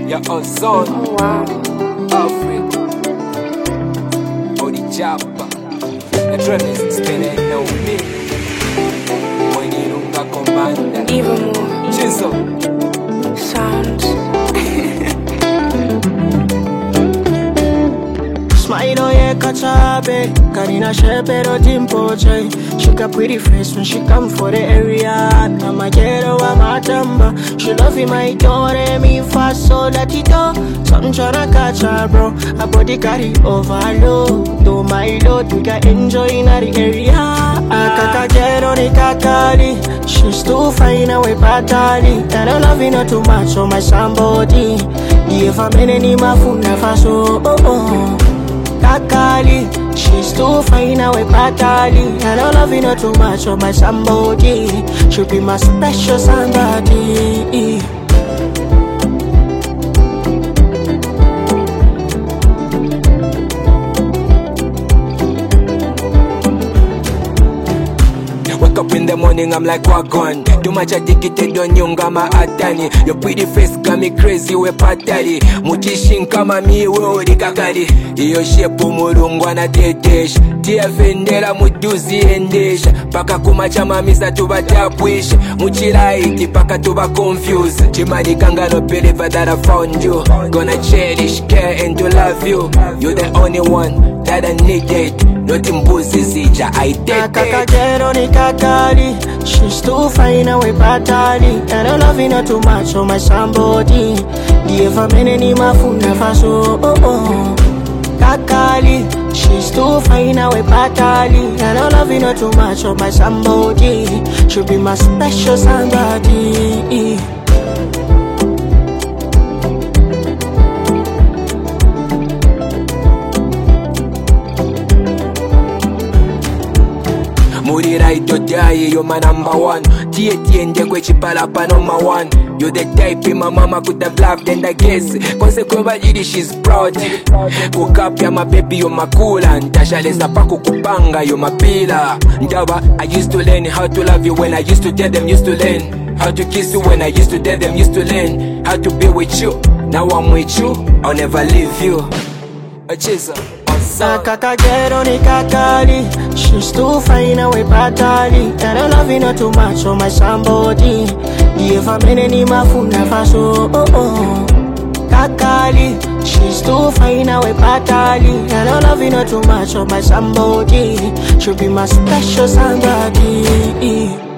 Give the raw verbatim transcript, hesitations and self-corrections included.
Your ozone. Oh wow. Africa. Odi Japa. The drum is spinning no me. When you don't got commander. Even more Chisel. sounds. Smile oye kachabe, Karina Shepero Timpoche. She got pretty face when she come for the area. Nama kero wa matamba. She love me my dore me fast so that it do. Some chara catch her bro, her body carry overload. Do my load, we can enjoy in the area. Akaka kero ni kakali, she's too fine away patali. And I love you not too much on my somebody. If I'm in any mafuna faso, oh oh. Kakali, she's too fine away patali. And I love you not too much on my somebody. She'll be my special somebody. Wake up in the morning, I'm like, what gone? Too much addicted on you, ngama atani. Your pretty face got me crazy, we patali. Mutishin kama mi we odi kakari. Iyo shepu murungwa na tetesha. Tia fendera muduzi endesha. Paka kumacha mamisa tuba tapwisha. Muchiraiti paka tuba confuse. Chimani kanga no believe that I found you. Gonna cherish, care and to love you. You're the only one that I needed. Nothing pussy sija, I did Akaka it. kero ni kakali, she's too fine away patali. And I love you not too much on my somebody. If I'm in any mafuna faso, oh oh. Kakali, she's too fine away patali. And I love you not too much on my somebody. She'll be my special somebody. Muri right to die, you're my number one. T A T and Jekwe Chipalapa number one. You're the type my mama could have loved and I guess consequently she's proud. Woke up, you're my baby, you're my cool and Tasha lesa paku kupanga, you're my pillar. Ndawa, I used to learn how to love you when I used to tell them used to learn how to kiss you when I used to tell them used to learn how to be with you. Now I'm with you, I'll never leave you. A chisel. Akaka kero ni kakali, she's too fine away patali. And I love you not too much on my somebody. If I'm in any mafuna faso, oh oh. Kakali, she's too fine away patali. And I love you not too much on my somebody. She'll be my special somebody.